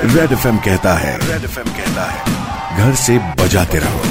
Red FM कहता है घर से बजाते रहो।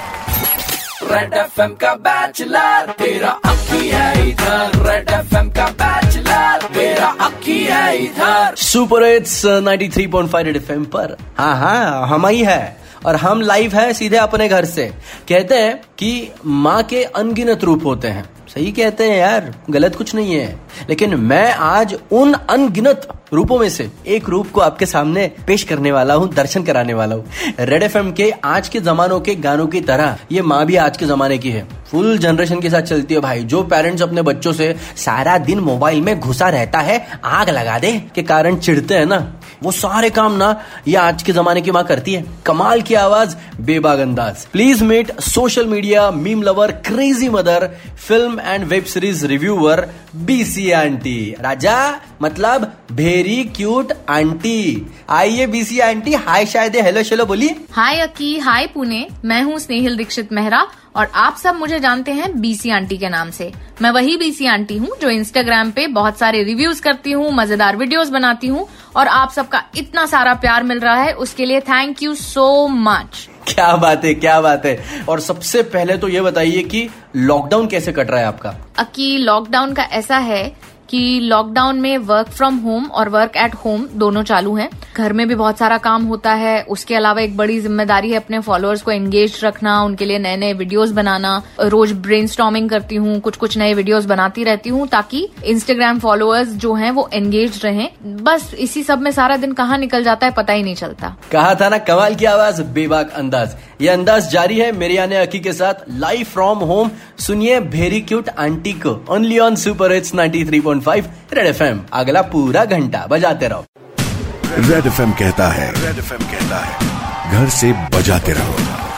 रेड एफएम का बैचलर तेरा अक्की है इधर, रेड एफएम का बैचलर तेरा अक्की है इधर। सुपर हिट्स 93.5 रेड एफएम पर हाँ हम ही है और हम लाइव है सीधे अपने घर से। कहते हैं कि माँ के अनगिनत रूप होते हैं, सही कहते हैं यार, गलत कुछ नहीं है। लेकिन मैं आज उन अनगिनत रूपों में से एक रूप को आपके सामने पेश करने वाला हूँ, दर्शन कराने वाला हूँ। रेड एफएम के आज के जमानों के गानों की तरह ये माँ भी आज के जमाने की है, फुल जनरेशन के साथ चलती है भाई। जो पेरेंट्स अपने बच्चों से सारा दिन मोबाइल में घुसा रहता है, आग लगा दे के कारण चिढ़ते हैं ना, वो सारे काम ना ये आज के जमाने की माँ करती है। कमाल की आवाज, बेबाक अंदाज। Please meet social media meme lover, crazy mother, film and web series reviewer BC aunty. राजा मतलब वेरी क्यूट आंटी। आइए बीसी आंटी, हाय शायद हेलो शेलो बोलिए। हाय अक्की, हाय पुणे, मैं हूँ स्नेहिल दीक्षित मेहरा और आप सब मुझे जानते हैं बीसी आंटी के नाम से। मैं वही बीसी आंटी हूँ जो इंस्टाग्राम पे बहुत सारे रिव्यूज करती हूँ, मजेदार वीडियोस बनाती हूँ और आप सबका इतना सारा प्यार मिल रहा है, उसके लिए थैंक यू सो मच। क्या बात है, क्या बात है। और सबसे पहले तो ये बताइए कि लॉकडाउन कैसे कट रहा है आपका? अक्की, लॉकडाउन का ऐसा है कि लॉकडाउन में वर्क फ्रॉम होम और वर्क एट होम दोनों चालू हैं। घर में भी बहुत सारा काम होता है, उसके अलावा एक बड़ी जिम्मेदारी है अपने फॉलोअर्स को एंगेज रखना, उनके लिए नए नए वीडियोस बनाना। रोज ब्रेनस्टॉर्मिंग करती हूँ, कुछ नए वीडियोस बनाती रहती हूँ ताकि इंस्टाग्राम फॉलोअर्स जो हैं वो एंगेज रहें। बस इसी सब में सारा दिन कहाँ निकल जाता है पता ही नहीं चलता। कहा था ना, कमाल की आवाज, बेबाक अंदाज। ये अंदाज जारी है मेरी यानी अक्की के साथ लाइव फ्रॉम होम। सुनिए वेरी क्यूट आंटी को only on super hits 93.5 red FM. अगला पूरा घंटा बजाते रहो। रेड एफएम कहता है घर से बजाते रहो।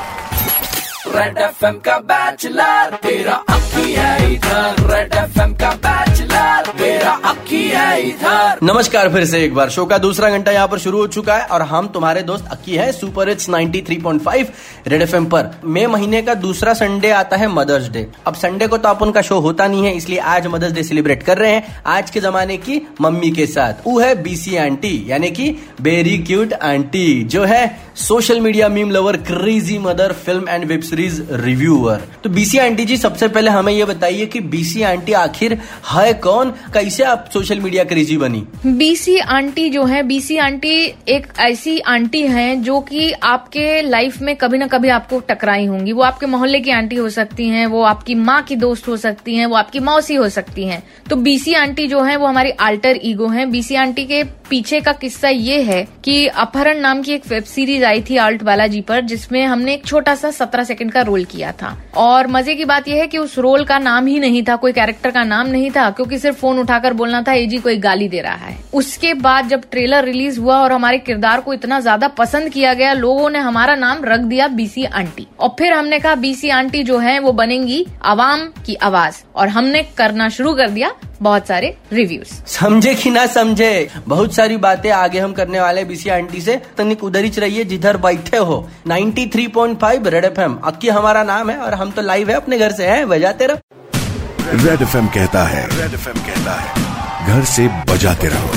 रेड एफएम का बैचलर तेरा अक्की है इधर, रेड एफएम का बैचलर तेरा अक्की है इधर। नमस्कार, फिर से एक बार शो का दूसरा घंटा यहाँ पर शुरू हो चुका है और हम तुम्हारे दोस्त अक्की है सुपर हिट्स 93.5 रेड एफएम पर। मई महीने का दूसरा संडे आता है मदर्स डे। अब संडे को तो अपन का शो होता नहीं है, इसलिए आज मदर्स डे सेलिब्रेट कर रहे हैं आज के जमाने की मम्मी के साथ। वो है बीसी आंटी, यानी कि वेरी क्यूट आंटी, जो है social media meme lover, crazy mother, film and web series reviewer. तो बीसी आंटी जी, सबसे पहले हमें ये बताइए कि बीसी आंटी आखिर है कौन, कैसे आप सोशल मीडिया क्रेजी बनी? बीसी आंटी जो है, बीसी आंटी एक ऐसी आंटी है जो कि आपके लाइफ में कभी ना कभी आपको टकराई होंगी। वो आपके मोहल्ले की आंटी हो सकती हैं, वो आपकी माँ की दोस्त हो सकती हैं, वो आपकी मौसी हो सकती हैं। तो बीसी आंटी जो है वो हमारी अल्टर ईगो है। बीसी आंटी के पीछे का किस्सा ये है कि अपहरण नाम की एक वेब सीरीज आई थी आल्ट बालाजी पर, जिसमें हमने एक छोटा सा 17 सेकंड का रोल किया था। और मजे की बात यह है कि उस रोल का नाम ही नहीं था, कोई कैरेक्टर का नाम नहीं था, क्योंकि सिर्फ फोन उठाकर बोलना था, ए जी कोई गाली दे रहा है। उसके बाद जब ट्रेलर रिलीज हुआ और हमारे किरदार को इतना ज्यादा पसंद किया गया, लोगों ने हमारा नाम रख दिया बीसी आंटी। और फिर हमने कहा बीसी आंटी जो है वो बनेंगी आवाम की आवाज, और हमने करना शुरू कर दिया बहुत सारे रिव्यूज। समझे कि ना समझे, बहुत सारी बातें आगे हम करने वाले बीसी आंटी से। तनिक उधर ही रहिए जिधर बैठे हो। 93.5 रेड एफएम, अक्की हमारा नाम है और हम तो लाइव है अपने घर से हैं, बजाते रहो। रेड एफएम कहता है घर से बजाते रहो।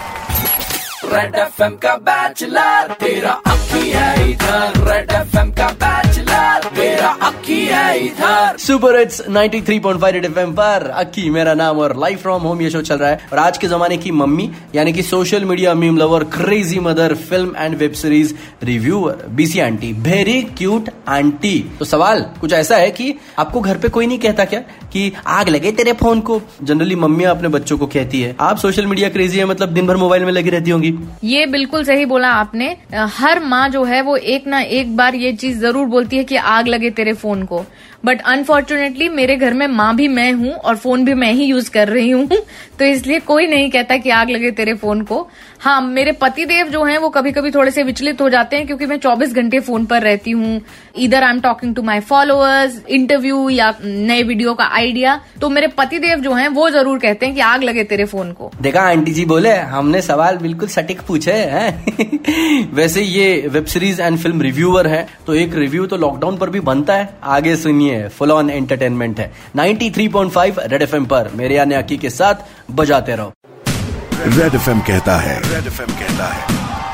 रेड एफएम का बैचलर तेरा अक्की है इधर, रेड एफएम का बैचलर तेरा अक्की है इधर। सुपर हिट्स 93.5 रेड एफएम पर अक्की मेरा नाम और लाइव फ्रॉम होम ये शो चल रहा है। और आज के जमाने की मम्मी, यानी कि social media meme lover, crazy mother, film and web series reviewer BC aunty, very cute aunty. तो सवाल कुछ ऐसा है कि आपको घर पे कोई नहीं कहता क्या कि आग लगे तेरे फोन को? जनरली मम्मियां अपने बच्चों को कहती है। आप सोशल मीडिया क्रेजी है, मतलब दिन भर मोबाइल में लगी रहती होंगी। ये बिल्कुल सही बोला आपने। हर माँ जो है वो एक ना एक बार ये चीज जरूर बोलती है कि आग लगे तेरे फोन को। बट अनफॉर्चुनेटली मेरे घर में माँ भी मैं हूँ और फोन भी मैं ही यूज कर रही हूँ, तो इसलिए कोई नहीं कहता कि आग लगे तेरे फोन को। हाँ, मेरे पतिदेव जो हैं वो कभी कभी थोड़े से विचलित हो जाते हैं, क्योंकि मैं 24 घंटे फोन पर रहती हूँ। इधर I am talking to my followers, interview या नए वीडियो का आइडिया। तो मेरे पतिदेव जो हैं वो जरूर कहते हैं कि आग लगे तेरे फोन को। देखा आंटी जी बोले, हमने सवाल बिल्कुल सटीक पूछे हैं। वैसे ये web series and film reviewer है, तो एक रिव्यू तो लॉकडाउन पर भी बनता है। आगे सुनिए, फुल ऑन एंटरटेनमेंट है 93.5 रेड एफएम पर। मेरे यानी अक्की के साथ बजाते रहो। रेड एफएम कहता है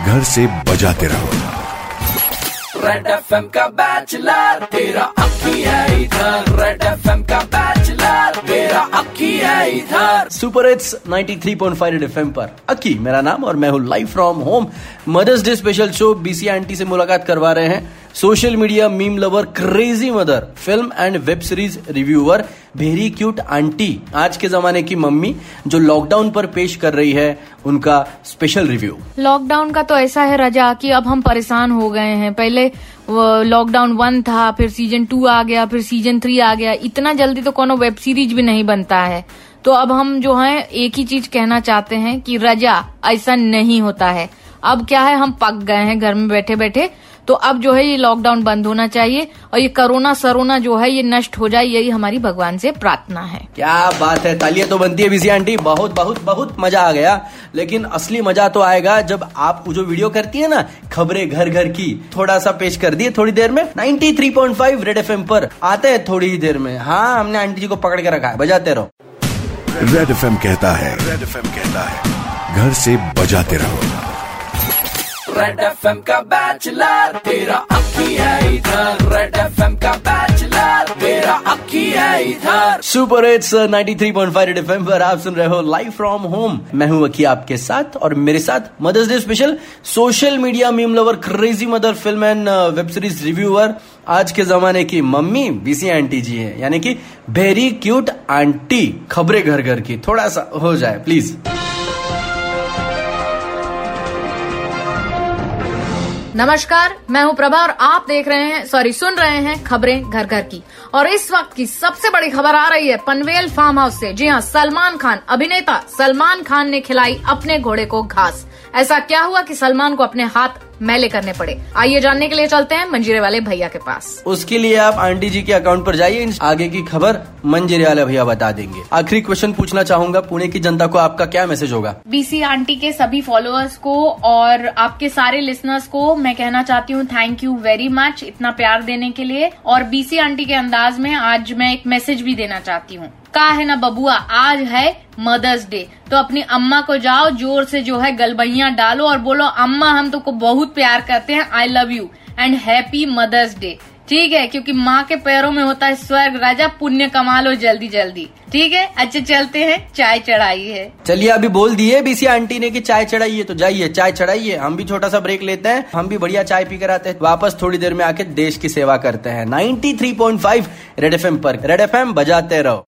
घर से बजाते रहो। रेड एफएम का बैचलर, तेरा अक्की है इधर। रेड एफएम का बैचलर, तेरा अक्की है इधर। सुपर हिट्स 93.5 रेड एफएम पर अक्की मेरा नाम और मैं हूँ live from home. Mother's day special show BC aunty से मुलाकात करवा रहे हैं social media meme lover, crazy mother, film and web series reviewer, very cute aunty, आज के जमाने की मम्मी, जो लॉकडाउन पर पेश कर रही है उनका स्पेशल रिव्यू। लॉकडाउन का तो ऐसा है रजा कि अब हम परेशान हो गए हैं। पहले लॉकडाउन 1 था, फिर सीजन 2 आ गया, फिर सीजन 3 आ गया। इतना जल्दी तो कोनो वेब सीरीज भी नहीं बनता है। तो अब हम जो है एक ही चीज कहना चाहते हैं कि रजा ऐसा नहीं होता है। अब क्या है, हम पक गए हैं घर में बैठे बैठे। तो अब जो है ये लॉकडाउन बंद होना चाहिए और ये कोरोना सरोना जो है ये नष्ट हो जाए, यही हमारी भगवान से प्रार्थना है। क्या बात है, तालियां तो बनती है बीसी आंटी। बहुत बहुत बहुत मजा आ गया। लेकिन असली मजा तो आएगा जब आप जो वीडियो करती है ना, खबरें घर घर की, थोड़ा सा पेश कर दिए थोड़ी देर में 93.5 रेड एफएम पर आते हैं थोड़ी ही देर में। हाँ, हमने आंटी जी को पकड़ के रखा है, बजाते रहो। रेड एफएम कहता है, रेड एफएम कहता है, घर से बजाते रहो। रेड एफएम का बैचलर, तेरा अक्की है इधर। रेड एफएम का बैचलर, तेरा अक्की है इधर। सुपर हिट्स 93.5 रेड एफएम पर आप सुन रहे हो लाइव फ्रॉम होम। मैं हूं अक्की आपके साथ और मेरे साथ mother's day special social media meme lover, crazy mother, film and web series reviewer, आज के जमाने की मम्मी बीसी आंटी जी है, यानी कि वेरी क्यूट आंटी। खबरें घर घर की, थोड़ा सा हो जाए प्लीज। नमस्कार, मैं हूं प्रभा और आप सुन रहे हैं खबरें घर घर की। और इस वक्त की सबसे बड़ी खबर आ रही है पनवेल फार्म हाउस से। जी हां, सलमान खान, अभिनेता सलमान खान ने खिलाई अपने घोड़े को घास। ऐसा क्या हुआ कि सलमान को अपने हाथ मैले करने पड़े? आइए जानने के लिए चलते हैं मंजीरे वाले भैया के पास। उसके लिए आप आंटी जी के अकाउंट पर जाइए, आगे की खबर मंजीरे वाले भैया बता देंगे। आखिरी क्वेश्चन पूछना चाहूंगा, पुणे की जनता को आपका क्या मैसेज होगा? बीसी आंटी के सभी फॉलोअर्स को और आपके सारे लिसनर्स को मैं कहना चाहती हूँ थैंक यू वेरी मच इतना प्यार देने के लिए। और बीसी आंटी के अंदाज में आज मैं एक मैसेज भी देना चाहती हूँ। कहा है ना बबुआ, आज है मदर्स डे, तो अपनी अम्मा को जाओ जोर से जो है गलबैया डालो और बोलो, अम्मा हम तुमको बहुत प्यार करते हैं, I love you and happy mother's day. ठीक है, क्योंकि माँ के पैरों में होता है स्वर्ग। राजा पुण्य कमा लो जल्दी जल्दी। ठीक है, अच्छा चलते हैं, चाय चढ़ाई है। चलिए, अभी बोल दिए बीसी आंटी ने कि चाय चढ़ाइए, तो जाइए चाय चढ़ाइए। हम भी छोटा सा ब्रेक लेते हैं, हम भी बढ़िया चाय पी कर आते हैं। वापस थोड़ी देर में आके देश की सेवा करते हैं 93.5 रेड एफएम पर। रेड एफएम बजाते रहो।